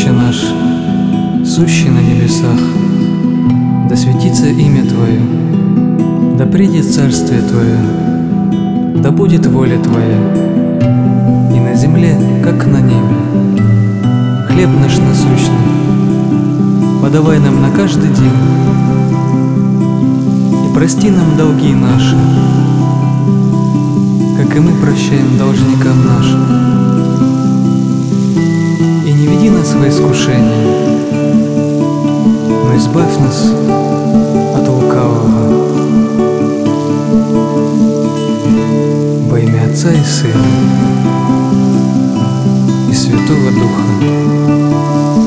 Отче наш, сущий на небесах, да светится имя Твое, да придет царствие Твое, да будет воля Твоя, и на земле, как на небе. Хлеб наш насущный подавай нам на каждый день, и прости нам долги наши, как и мы прощаем должникам нашим. И не веди нас во искушение, но избавь нас от лукавого. Во имя Отца и Сына и Святого Духа.